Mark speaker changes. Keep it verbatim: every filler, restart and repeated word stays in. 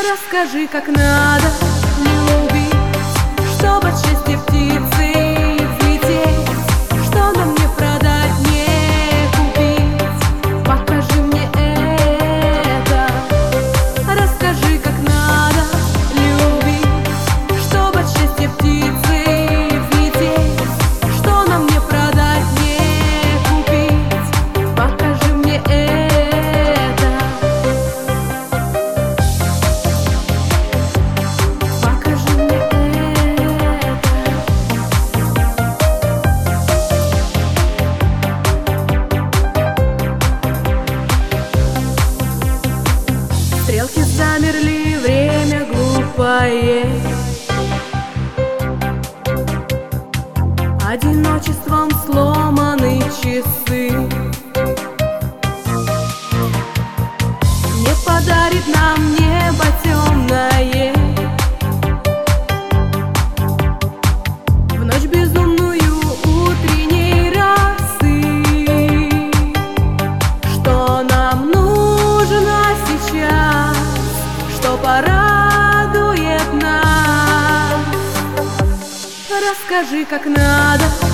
Speaker 1: Расскажи, как надо любить, чтоб от счастья птицы взлететь, что нам не продать, не купить. Покажи мне это. Расскажи, как надо любить, чтоб от счастья птицы взлететь, что нам не продать, не купить. Покажи мне это. Стрелки замерли, время глупое, одиночеством сломаны часы. Не подарит нам небо темное в ночь безумную утренней росы. Что нам нужно сейчас, что порадует нас? Расскажи, как надо